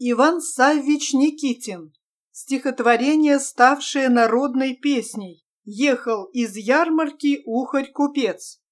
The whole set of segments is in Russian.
Иван Саввич Никитин. Стихотворение, ставшее народной песней. Ехал из ярмарки ухарь-купец.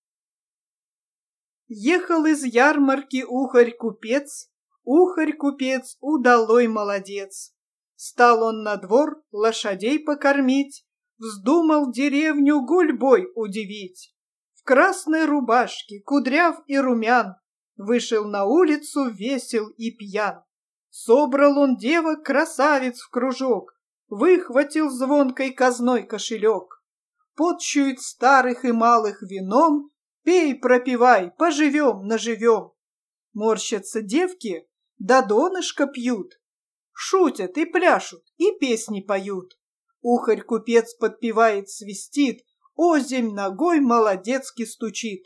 Ехал из ярмарки ухарь-купец, ухарь-купец удалой молодец. Стал он на двор лошадей покормить, вздумал деревню гульбой удивить. В красной рубашке, кудряв и румян, вышел на улицу весел и пьян. Собрал он девок красавиц в кружок, выхватил звонкой казной кошелек. Подчует старых и малых вином, пей, пропивай, поживем, наживем. Морщатся девки, да донышко пьют, шутят и пляшут, и песни поют. Ухарь-купец подпевает, свистит, озимь ногой молодецки стучит.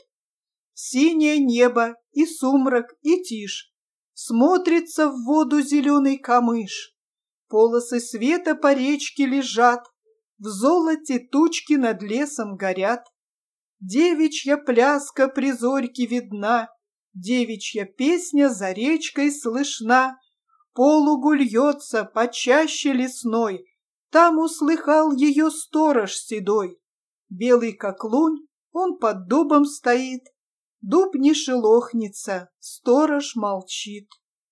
Синее небо, и сумрак, и тишь, смотрится в воду зеленый камыш. Полосы света по речке лежат, в золоте тучки над лесом горят. Девичья пляска при зорьке видна, девичья песня за речкой слышна. Полугу льется почаще лесной, там услыхал ее сторож седой. Белый как лунь, он под дубом стоит, дуб не шелохнется, сторож молчит.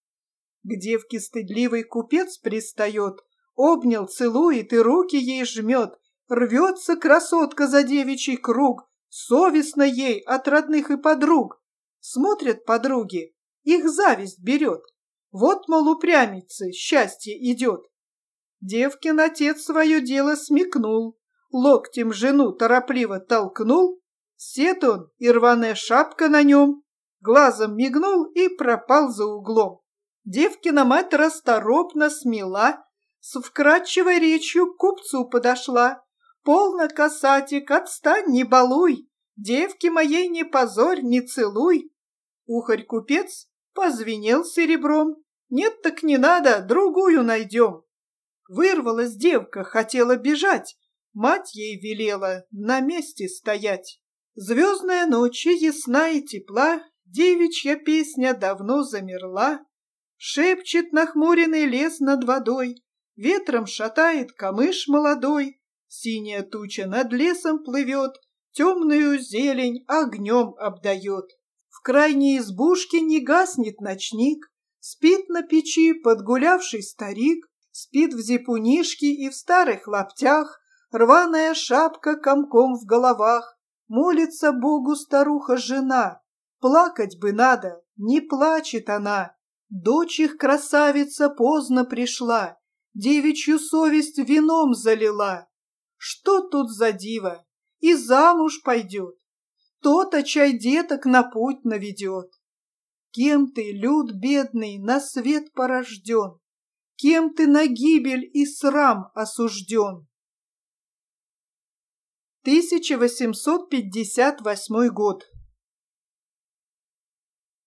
К девке стыдливый купец пристает, обнял, целует и руки ей жмет. Рвется красотка за девичий круг, совестно ей от родных и подруг. Смотрят подруги, их зависть берет. Вот, мол, упрямицы, счастье идет. Девкин отец свое дело смекнул, локтем жену торопливо толкнул. Сед он и рваная шапка на нем, глазом мигнул и пропал за углом. Девкина мать расторопно смела, с вкрадчивой речью к купцу подошла. «Полно, касатик, отстань, не балуй, девки моей не позорь, не целуй». Ухарь-купец позвенел серебром. «Нет, так не надо, другую найдем». Вырвалась девка, хотела бежать, мать ей велела на месте стоять. Звездная ночь ясна и тепла, девичья песня давно замерла. Шепчет нахмуренный лес над водой, ветром шатает камыш молодой. Синяя туча над лесом плывет, темную зелень огнем обдает. В крайней избушке не гаснет ночник, спит на печи подгулявший старик, спит в зипунишке и в старых лаптях, рваная шапка комком в головах. Молится Богу старуха-жена, плакать бы надо, не плачет она. Дочь их красавица поздно пришла, девичью совесть вином залила. Что тут за диво? И замуж пойдет. То-то чай деток на путь наведет. Кем ты, люд бедный, на свет порожден? Кем ты на гибель и срам осужден? 1858 год.